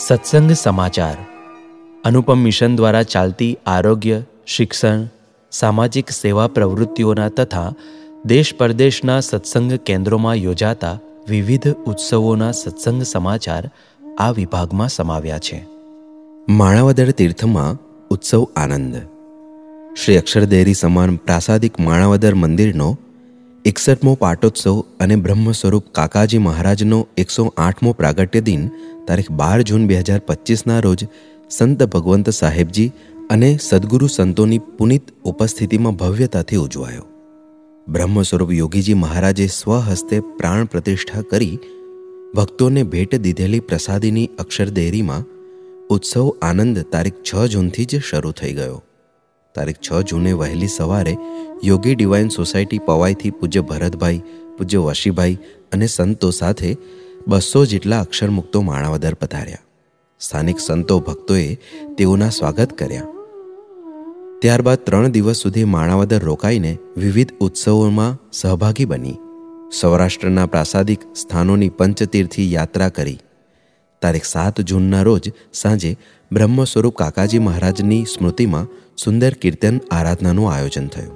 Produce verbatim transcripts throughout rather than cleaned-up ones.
સત્સંગ સમાચાર અનુપમ મિશન દ્વારા ચાલતી આરોગ્ય, શિક્ષણ, સામાજિક સેવા પ્રવૃત્તિઓના તથા દેશ પરદેશના સત્સંગ કેન્દ્રોમાં યોજાતા વિવિધ ઉત્સવોના સત્સંગ સમાચાર આ વિભાગમાં સમાવ્યા છે. માણાવદર તીર્થમાં ઉત્સવ આનંદ. શ્રી અક્ષરદેરી સમાન પ્રાસાદિક માણાવદર મંદિરનો એકસઠમો પાટોત્સવ અને બ્રહ્મ સ્વરૂપ કાકાજી મહારાજનો એકસો આઠમો પ્રાગટ્ય દિન તારીખ બાર જૂન બે હજાર પચીસના રોજ સંત ભગવંત સાહેબજી અને સદગુરુ સંતોની પુનિત ઉપસ્થિતિમાં ભવ્યતાથી ઉજવાયો. બ્રહ્મ સ્વરૂપ યોગીજી મહારાજે સ્વહસ્તે પ્રાણ પ્રતિષ્ઠા કરી ભક્તોને ભેટ દીધેલી પ્રસાદીની અક્ષરદેરીમાં ઉત્સવ આનંદ તારીખ છ જૂનથી જ શરૂ થઈ ગયો. તારીખ છ જૂને વહેલી સવારે યોગી ડિવાઇન સોસાયટી પવાઈથી પૂજ્ય ભરતભાઈ, પૂજ્ય વશીભાઈ અને સંતો સાથે બસો જેટલા અક્ષરમુક્તો માણાવદર પધાર્યા. સ્થાનિક સંતો ભક્તોએ તેઓના સ્વાગત કર્યા. ત્યારબાદ ત્રણ દિવસ સુધી માણાવદર રોકાઈને વિવિધ ઉત્સવોમાં સહભાગી બની સૌરાષ્ટ્રના પ્રાસાદિક સ્થાનોની પંચતીર્થી યાત્રા કરી. તારીખ સાત જૂનના રોજ સાંજે બ્રહ્મ સ્વરૂપ કાકાજી મહારાજની સ્મૃતિમાં સુંદર કીર્તન આરાધનાનું આયોજન થયું.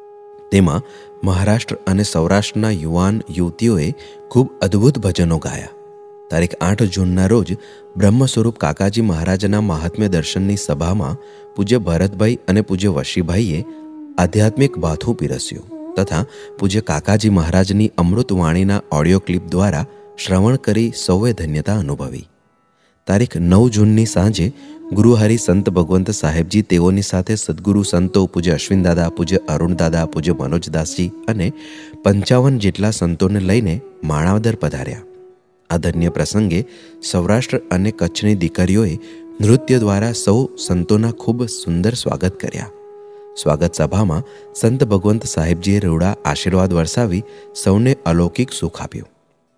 તેમાં મહારાષ્ટ્ર અને સૌરાષ્ટ્રના યુવાન યુવતીઓએ ખૂબ અદ્ભુત ભજનો ગાયા. તારીખ આઠ જૂનના રોજ બ્રહ્મ સ્વરૂપ કાકાજી મહારાજના મહાત્મ્ય દર્શનની સભામાં પૂજ્ય ભરતભાઈ અને પૂજ્ય વશીભાઈએ આધ્યાત્મિક ભાથું પીરસ્યું તથા પૂજ્ય કાકાજી મહારાજની અમૃતવાણીના ઓડિયો ક્લિપ દ્વારા શ્રવણ કરી સૌએ ધન્યતા અનુભવી. તારીખ નવ જૂનની સાંજે ગુરુહરિ સંત ભગવંત સાહેબજી તેઓની સાથે સદગુરુ સંતો પૂજ્ય અશ્વિનદાદા, પૂજ્ય અરુણદાદા, પૂજ્ય મનોજદાસજી અને પંચાવન જેટલા સંતોને લઈને માણાવદર પધાર્યા. આ ધન્ય પ્રસંગે સૌરાષ્ટ્ર અને કચ્છની દીકરીઓએ નૃત્ય દ્વારા સૌ સંતોના ખૂબ સુંદર સ્વાગત કર્યા. સ્વાગત સભામાં સંત ભગવંત સાહેબજીએ રૂડા આશીર્વાદ વરસાવી સૌને અલૌકિક સુખ આપ્યું.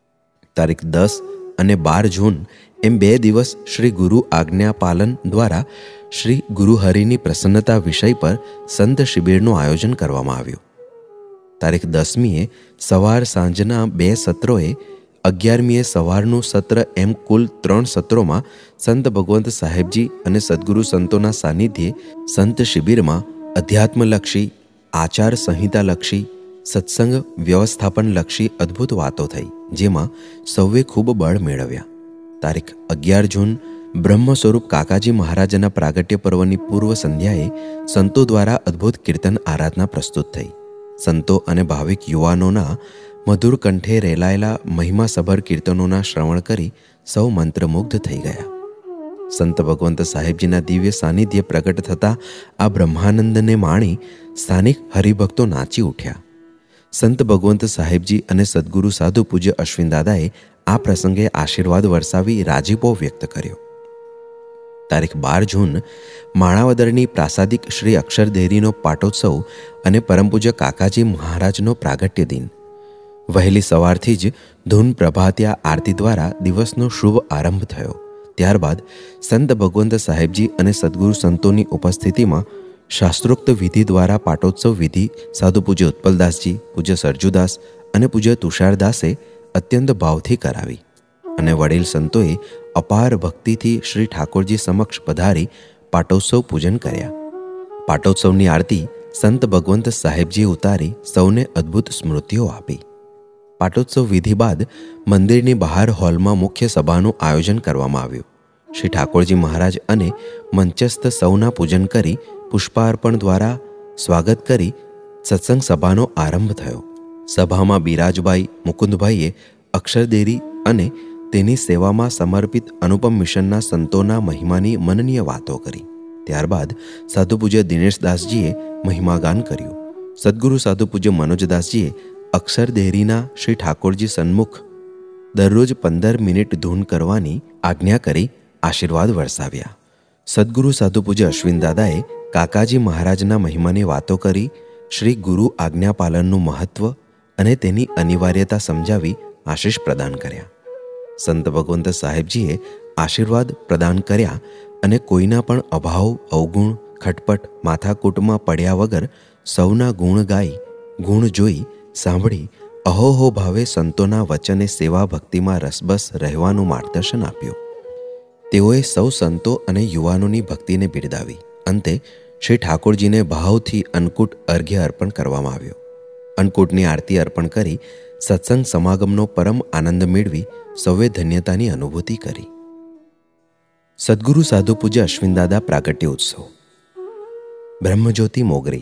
તારીખ દસ અને બાર જૂન એમ બે દિવસ શ્રી ગુરુ આજ્ઞા પાલન દ્વારા શ્રી ગુરુહરિની પ્રસન્નતા વિષય પર સંત શિબિરનું આયોજન કરવામાં આવ્યું. તારીખ દસમીએ સવાર સાંજના બે સત્રોએ, અગિયારમીએ સવારનું સત્ર એમ કુલ ત્રણ સત્રોમાં સંત ભગવંત સાહેબજી અને સદગુરુ સંતોના સાનિધ્યે સંત શિબિરમાં અધ્યાત્મલક્ષી, આચાર સંહિતાલક્ષી, સત્સંગ વ્યવસ્થાપનલક્ષી અદ્ભુત વાતો થઈ, જેમાં સૌએ ખૂબ બળ મેળવ્યા. તારીખ અગિયાર જૂન બ્રહ્મ સ્વરૂપ કાકાજી મહારાજના પ્રાગટ્ય પર્વની પૂર્વ સંધ્યાએ સંતો દ્વારા અદ્ભુત કીર્તન આરાધના પ્રસ્તુત થઈ. સંતો અને ભાવિક યુવાનોના મધુર કંઠે રેલાયેલા મહિમાસભર કીર્તનોના શ્રવણ કરી સૌ મંત્રમુગ્ધ થઈ ગયા. સંત ભગવંત સાહેબજીના દિવ્ય સાનિધ્ય પ્રગટ થતા આ બ્રહ્માનંદને માણી સ્થાનિક હરિભક્તો નાચી ઉઠ્યા. સંત ભગવંત સાહેબજી અને સદગુરુ સાધુ પૂજ્ય અશ્વિનદાદાએ આ પ્રસંગે આશીર્વાદ વરસાવી રાજીપો વ્યક્ત કર્યો. તારીખ બાર જૂન માણાવદરની પ્રાસાદિક શ્રી અક્ષરદેરીનો પાટોત્સવ અને પરમ પૂજ્ય કાકાજી મહારાજનો પ્રાગટ્ય દિન. વહેલી સવારથી જ ધૂન પ્રભાત્યા આરતી દ્વારા દિવસનો શુભ આરંભ થયો. ત્યારબાદ સંત ભગવંત સાહેબજી અને સદગુરુ સંતોની ઉપસ્થિતિમાં શાસ્ત્રોક્ત વિધિ દ્વારા પાટોત્સવ વિધિ સાધુ પૂજ્ય ઉત્પલદાસજી, પૂજ્ય સરજુદાસ અને પૂજ્ય તુષારદાસે અત્યંત ભાવથી કરાવી અને વડીલ સંતોએ અપાર ભક્તિથી શ્રી ઠાકોરજી સમક્ષ પધારી પાટોત્સવ પૂજન કર્યા. પાટોત્સવની આરતી સંત ભગવંત સાહેબજીએ ઉતારી સૌને અદ્ભુત સ્મૃતિઓ આપી. પાટોત્સવ વિધિ બાદ મંદિરની બહાર હોલમાં મુખ્ય સભાનું આયોજન કરવામાં આવ્યું. શ્રી ઠાકોરજી મહારાજ અને મંચસ્થ સૌના પૂજન કરી પુષ્પાર્પણ દ્વારા સ્વાગત કરી સત્સંગ સભાનો આરંભ થયો. સભામાં બિરાજભાઈ મુકુંદભાઈએ અક્ષરદેરી અને તેની સેવામાં સમર્પિત અનુપમ મિશનના સંતોના મહિમાની મનનીય વાતો કરી. ત્યારબાદ સાધુ પૂજ્ય દિનેશદાસજીએ મહિમાગાન કર્યું. સદગુરુ સાધુ પૂજ્ય મનોજદાસજીએ અક્ષરદેરીના શ્રી ઠાકોરજી સન્મુખ દરરોજ પંદર મિનિટ ધૂન કરવાની આજ્ઞા કરી આશીર્વાદ વરસાવ્યા. સદગુરુ સાધુ પૂજ્ય અશ્વિનદાદાએ કાકાજી મહારાજના મહિમાની વાતો કરી શ્રી ગુરુ આજ્ઞાપાલનનું મહત્વ અને તેની અનિવાર્યતા સમજાવી આશીષ પ્રદાન કર્યા. સંત ભગવંત સાહેબજીએ આશીર્વાદ પ્રદાન કર્યા અને કોઈના પણ અભાવ, અવગુણ, ખટપટ, માથાકૂટમાં પડ્યા વગર સૌના ગુણ ગાઈ, ગુણ જોઈ, સાંભળી અહોહો ભાવે સંતોના વચને સેવા ભક્તિમાં રસબસ રહેવાનું માર્ગદર્શન આપ્યું. તેઓએ સૌ સંતો અને યુવાનોની ભક્તિને બિરદાવી. અંતે શ્રી ઠાકોરજીને ભાવથી અન્નકૂટ અર્ઘ્ય અર્પણ કરવામાં આવ્યો. અન્નકૂટની આરતી અર્પણ કરી સત્સંગ સમાગમનો પરમ આનંદ મેળવી સૌએ ધન્યતાની અનુભૂતિ કરી. સદ્ગુરુ સાધુ પૂજ્ય અશ્વિનદાદા પ્રાગટ્ય ઉત્સવ. બ્રહ્મજ્યોતિ મોગરી.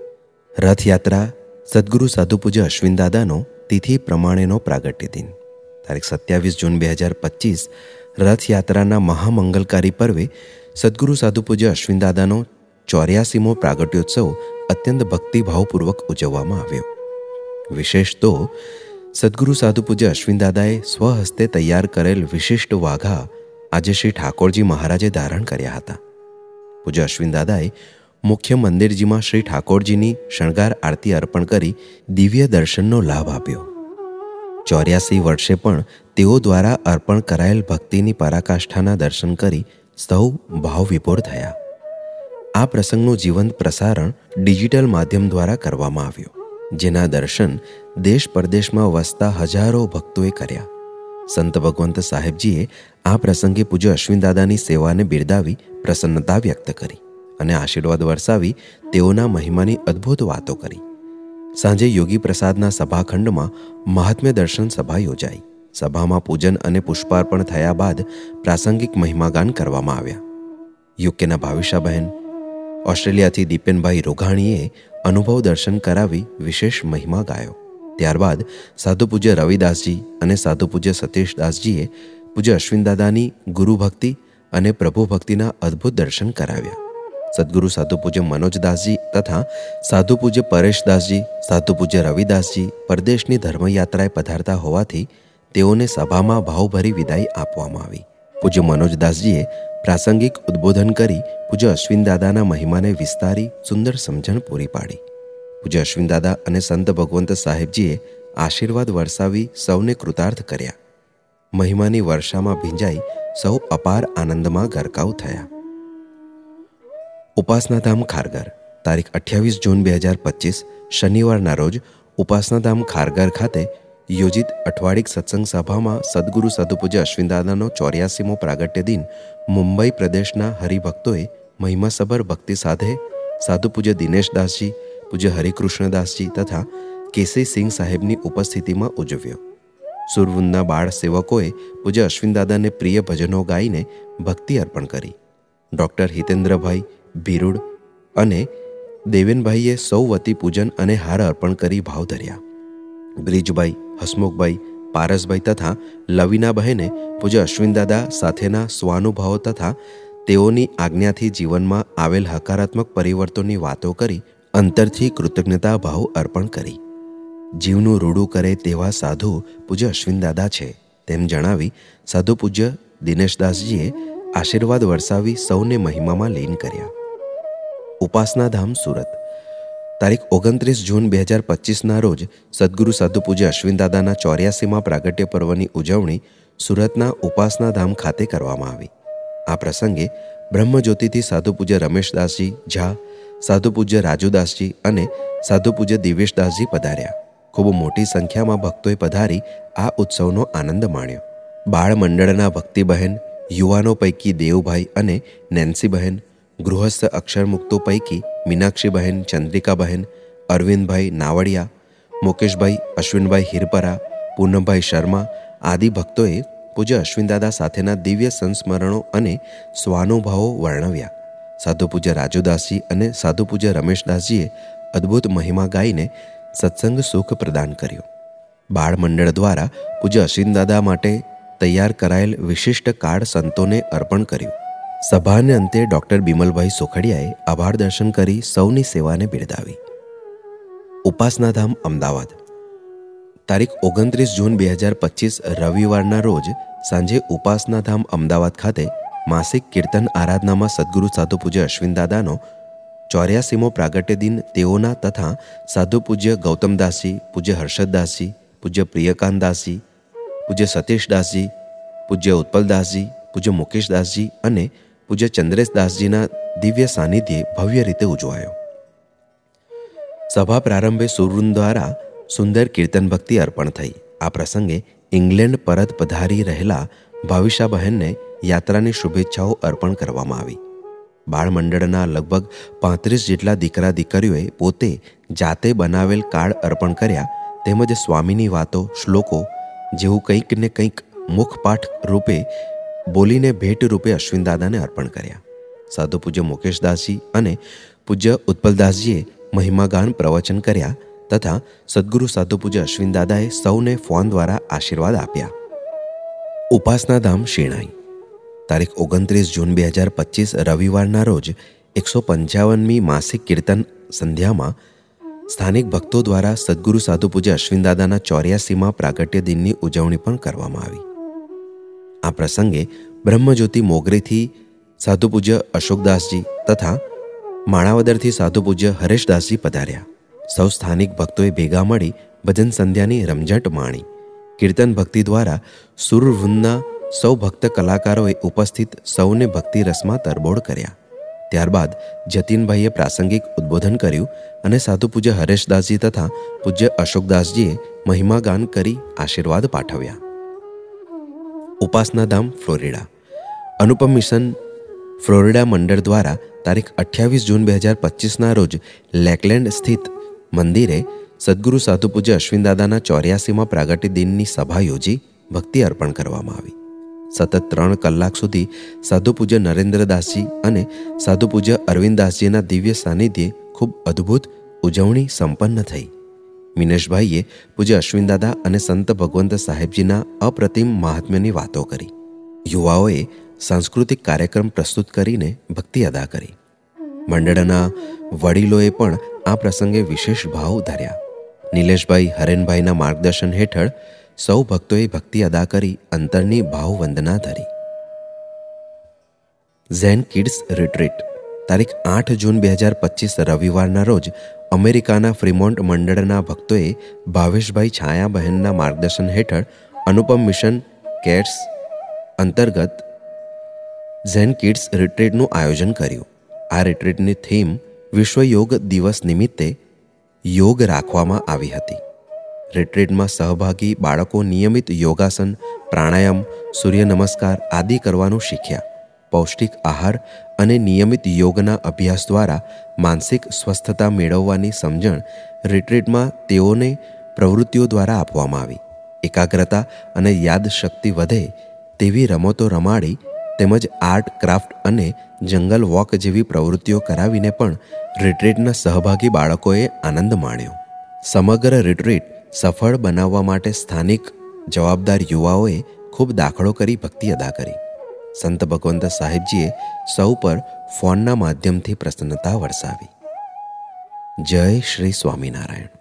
રથયાત્રા સદ્ગુરુ સાધુ પૂજ્ય અશ્વિનદાદાનો તિથિ પ્રમાણેનો પ્રાગટ્ય દિન તારીખ સત્યાવીસ જૂન બે હજાર પચીસ રથયાત્રાના મહામંગલકારી પર્વે સદ્ગુરુ સાધુ પૂજ્ય અશ્વિનદાદાનો ચોર્યાસીમો પ્રાગટ્યોત્સવ અત્યંત ભક્તિભાવપૂર્વક ઉજવવામાં આવ્યો. વિશેષ તો સદ્ગુરુ સાધુ પૂજ્ય અશ્વિનદાદાએ સ્વહસ્તે તૈયાર કરેલ વિશિષ્ટ વાઘા આજે શ્રી ઠાકોરજી મહારાજે ધારણ કર્યા હતા. પૂજ્ય અશ્વિનદાદાએ મુખ્ય મંદિરજીમાં શ્રી ઠાકોરજીની શણગાર આરતી અર્પણ કરી દિવ્ય દર્શનનો લાભ આપ્યો. ચોર્યાસી વર્ષે પણ તેઓ દ્વારા અર્પણ કરાયેલ ભક્તિની પરાકાષ્ઠાના દર્શન કરી સૌ ભાવવિભોર થયા. આ પ્રસંગનું જીવંત પ્રસારણ ડિજિટલ માધ્યમ દ્વારા કરવામાં આવ્યું, જેના દર્શન દેશ પરદેશમાં વસતા હજારો ભક્તોએ કર્યા. સંત ભગવંત સાહેબજીએ આ પ્રસંગે પૂજ્ય અશ્વિનદાદાની સેવાને બિરદાવી પ્રસન્નતા વ્યક્ત કરી અને આશીર્વાદ વરસાવી તેઓના મહિમાની અદ્ભુત વાતો કરી. સાંજે યોગી પ્રસાદના સભાખંડમાં મહાત્મ્ય દર્શન સભા યોજાઈ. સભામાં પૂજન અને પુષ્પાર્પણ થયા બાદ પ્રાસંગિક મહિમાગાન કરવામાં આવ્યા. યુકેના ભાવિશાબહેન, ઓસ્ટ્રેલિયાથી દીપેનભાઈ રોઘાણીએ અનુભવ દર્શન કરાવી વિશેષ મહિમા ગાયો. ત્યારબાદ સાધુ પૂજ્ય રવિદાસજી અને સાધુ પૂજ્ય સતીશદાસજીએ પૂજ્ય અશ્વિનદાદાની ગુરુભક્તિ અને પ્રભુ ભક્તિના અદ્ભુત દર્શન કરાવ્યા. સદગુરુ સાધુ પૂજ્ય મનોજદાસજી તથા સાધુ પૂજ્ય પરેશદાસજી, સાધુ પૂજ્ય રવિદાસજી પરદેશની ધર્મયાત્રાએ પધારતા હોવાથી તેઓને સભામાં ભાવભરી વિદાય આપવામાં આવી. પૂજ્ય મનોજદાસજીએ પ્રાસંગિક ઉદ્બોધન કરી પૂજ્ય અશ્વિનદાદાના મહિમાને વિસ્તારી સુંદર સમજણ પૂરી પાડી. પૂજ્ય અશ્વિનદાદા અને સંત ભગવંત સાહેબજીએ આશીર્વાદ વરસાવી સૌને કૃતાર્થ કર્યા. મહિમાની વર્ષામાં ભીંજાઈ સૌ અપાર આનંદમાં ગરકાવ થયા. ઉપાસનાધામ ખારગર તારીખ અઠ્યાવીસ જૂન બે હજાર પચીસ શનિવારના રોજ ઉપાસનાધામ ખારગર ખાતે યોજિત અઠવાડિક સત્સંગ સભામાં સદગુરુ સાધુ પૂજ્ય અશ્વિનદાદાનો ચોર્યાસીમો પ્રાગટ્ય દિન મુંબઈ પ્રદેશના હરિભક્તોએ મહિમાસભર ભક્તિ સાથે સાધુ પૂજ્ય દિનેશદાસજી, પૂજ્ય હરિકૃષ્ણદાસજી તથા કેસરીસિંહ સાહેબની ઉપસ્થિતિમાં ઉજવ્યો. સુરવૃંદના બાળ સેવકોએ પૂજ્ય અશ્વિનદાદાને પ્રિય ભજનો ગાઈને ભક્તિ અર્પણ કરી. ડૉક્ટર હિતેન્દ્રભાઈ ભીરુડ અને દેવેનભાઈએ સૌ વતી પૂજન અને હાર અર્પણ કરી ભાવ ધર્યા. બ્રિજભાઈ, હસમુખભાઈ, પારસભાઈ તથા લવીનાબહેને પૂજ્ય અશ્વિનદાદા સાથેના સ્વાનુભાવો તથા તેઓની આજ્ઞાથી જીવનમાં આવેલ હકારાત્મક પરિવર્તનની વાતો કરી અંતરથી કૃતજ્ઞતા ભાવ અર્પણ કરી. જીવનું રૂડું કરે તેવા સાધુ પૂજ્ય અશ્વિનદાદા છે તેમ જણાવી સાધુ પૂજ્ય દિનેશદાસજીએ આશીર્વાદ વરસાવી સૌને મહિમામાં લીન કર્યા. ઉપાસનાધામ સુરત તારીખ ઓગણત્રીસ જૂન બે હજાર પચીસના રોજ સદગુરુ સાધુ પૂજ્ય અશ્વિનદાદાના ચોર્યાસીમા પ્રાગટ્ય પર્વની ઉજવણી સુરતના ઉપાસનાધામ ખાતે કરવામાં આવી. આ પ્રસંગે બ્રહ્મજ્યોતિથી સાધુ પૂજ્ય રમેશદાસજી ઝા, સાધુ પૂજ્ય રાજુદાસજી અને સાધુ પૂજ્ય દિવેશદાસજી પધાર્યા. ખૂબ મોટી સંખ્યામાં ભક્તોએ પધારી આ ઉત્સવનો આનંદ માણ્યો. બાળ મંડળના ભક્તિબહેન, યુવાનો પૈકી દેવભાઈ અને નેન્સીબહેન, ગૃહસ્થ અક્ષરમુક્તો પૈકી મીનાક્ષીબહેન, ચંદ્રિકાબહેન, અરવિંદભાઈ નાવડિયા, મુકેશભાઈ, અશ્વિનભાઈ હિરપરા, પૂનમભાઈ શર્મા આદિ ભક્તોએ પૂજ્ય અશ્વિનદાદા સાથેના દિવ્ય સંસ્મરણો અને સ્વાનુભાવો વર્ણવ્યા. સાધુ પૂજ્ય રાજુદાસજી અને સાધુ પૂજ્ય રમેશદાસજીએ અદ્ભુત મહિમા ગાઈને સત્સંગ સુખ પ્રદાન કર્યું. બાળ મંડળ દ્વારા પૂજ્ય અશ્વિનદાદા માટે તૈયાર કરાયેલ વિશિષ્ટ કાર્ડ સંતોને અર્પણ કર્યું. સભાને અંતે ડૉક્ટર બિમલભાઈ સોખડિયાએ આભાર દર્શન કરી સૌની સેવાને બિરદાવી. ઉપાસનાધામ અમદાવાદ તારીખ ઓગણત્રીસ જૂન બે હજાર પચીસ રવિવારના રોજ સાંજે ઉપાસનાધામ અમદાવાદ ખાતે માસિક કીર્તન આરાધનામાં સદગુરુ સાધુ પૂજ્ય અશ્વિનદાદાનો ચોર્યાસીમો પ્રાગટ્ય દિન તેઓના તથા સાધુ પૂજ્ય ગૌતમદાસજી, પૂજ્ય હર્ષદદાસજી, પૂજ્ય પ્રિયકાંતદાસજી, પૂજ્ય સતીશદાસજી, પૂજ્ય ઉત્પલદાસજી, પૂજ્ય મુકેશદાસજી અને પૂજ્ય ચંદ્રેશદાસજીના દિવ્ય સાનિધ્યે ભવ્ય રીતે ઉજવાયો. સભા પ્રારંભે સુરવૃંદ દ્વારા સુંદર કીર્તન ભક્તિ અર્પણ થઈ. આ પ્રસંગે ઇંગ્લેન્ડ પરત પધારી રહેલા ભાવિશાબહેનને યાત્રાની શુભેચ્છાઓ અર્પણ કરવામાં આવી. બાળમંડળના લગભગ પાંત્રીસ જેટલા દીકરા દીકરીઓએ પોતે જાતે બનાવેલ કાર્ડ અર્પણ કર્યા, તેમજ સ્વામીની વાતો, શ્લોકો જેવું કંઈક ને કંઈક મુખપાઠ રૂપે બોલીને ભેટ રૂપે અશ્વિનદાદાને અર્પણ કર્યા. સાધુ પૂજ્ય મુકેશદાસજી અને પૂજ્ય ઉત્પલદાસજીએ મહિમાગાન પ્રવચન કર્યા તથા સદગુરુ સાધુ પૂજ્ય અશ્વિનદાદાએ સૌને ફોન દ્વારા આશીર્વાદ આપ્યા. ઉપાસનાધામ શેણાઈ. તારીખ ઓગણત્રીસ જૂન બે હજાર પચીસ રવિવારના રોજ એકસો પંચાવનમી માસિક કીર્તન સંધ્યામાં સ્થાનિક ભક્તો દ્વારા સદગુરુ સાધુ પૂજ્ય અશ્વિનદાદાના ચોર્યાસીમાં પ્રાગટ્ય દિનની ઉજવણી પણ કરવામાં આવી. આ પ્રસંગે બ્રહ્મજ્યોતિ મોગરેથી સાધુ પૂજ્ય અશોકદાસજી તથા માણાવદરથી સાધુ પૂજ્ય હરેશદાસજી પધાર્યા. સૌ સ્થાનિક ભક્તોએ ભેગા મળી ભજન સંધ્યાની રમઝટ માણી. કીર્તન ભક્તિ દ્વારા સુરવૃંદના સૌ ભક્ત કલાકારોએ ઉપસ્થિત સૌને ભક્તિ રસમાં તરબોળ કર્યા. ત્યારબાદ જતીનભાઈએ પ્રાસંગિક ઉદ્બોધન કર્યું અને સાધુ પૂજ્ય હરેશદાસજી તથા પૂજ્ય અશોકદાસજીએ મહિમાગાન કરી આશીર્વાદ પાઠવ્યા. Upasanadham Florida. Anupam mission Florida મંડળ દ્વારા તારીખ અઠ્યાવીસ જૂન બે હજાર પચીસના રોજ લેકલેન્ડ સ્થિત મંદિરે સદગુરુ સાધુ પૂજ્ય અશ્વિનદાદાના ચોર્યાસીમાં પ્રાગટ્ય દિનની સભા યોજી ભક્તિ અર્પણ કરવામાં આવી. સતત ત્રણ કલાક સુધી સાધુ પૂજ્ય નરેન્દ્રદાસજી અને સાધુ પૂજ્ય અરવિંદદાસજીના દિવ્ય સાનિધ્યે ખૂબ અદ્ભુત ઉજવણી સંપન્ન થઈ. મિનેશભાઈએ પૂજ્ય અશ્વિનદાદા અને સંત ભગવંત સાહેબજીના અપ્રતિમ મહાત્મ્યની વાતો કરી. યુવાઓએ સાંસ્કૃતિક કાર્યક્રમ પ્રસ્તુત કરીને ભક્તિ અદા કરી. મંડળના વડીલોએ પણ આ પ્રસંગે વિશેષ ભાવ ધર્યા. નિલેશભાઈ હરેનભાઈના માર્ગદર્શન હેઠળ સૌ ભક્તોએ ભક્તિ અદા કરી અંતરની ભાવવંદના ધરી. Zen kids retreat. તારીખ આઠ જૂન બે હજાર પચીસ રવિવારના રોજ અમેરિકાના ફ્રીમોન્ટ મંડળના ભક્તોએ ભાવેશભાઈ છાયાબહેનના માર્ગદર્શન હેઠળ અનુપમ મિશન કેટ્સ અંતર્ગત ઝેન કિડ્સ રિટ્રીટનું આયોજન કર્યું. આ રિટ્રીટની થીમ વિશ્વ યોગ દિવસ નિમિત્તે યોગ રાખવામાં આવી હતી. રિટ્રીટમાં સહભાગી બાળકો નિયમિત યોગાસન, પ્રાણાયામ, સૂર્ય નમસ્કાર આદિ કરવાનું શીખ્યા. પૌષ્ટિક આહાર અને નિયમિત યોગના અભ્યાસ દ્વારા માનસિક સ્વસ્થતા મેળવવાની સમજણ રિટ્રીટમાં તેઓને પ્રવૃત્તિઓ દ્વારા આપવામાં આવી. એકાગ્રતા અને યાદશક્તિ વધે તેવી રમતો રમાડી તેમજ આર્ટ, ક્રાફ્ટ અને જંગલ વોક જેવી પ્રવૃત્તિઓ કરાવીને પણ રિટ્રીટના સહભાગી બાળકોએ આનંદ માણ્યો. સમગ્ર રિટ્રીટ સફળ બનાવવા માટે સ્થાનિક જવાબદાર યુવાઓએ ખૂબ દાખલો કરી ભક્તિ અદા કરી. સંત ભગવંત સાહેબજીએ સૌ પર ફોનના માધ્યમથી પ્રસન્નતા વરસાવી. જય શ્રી સ્વામિનારાયણ.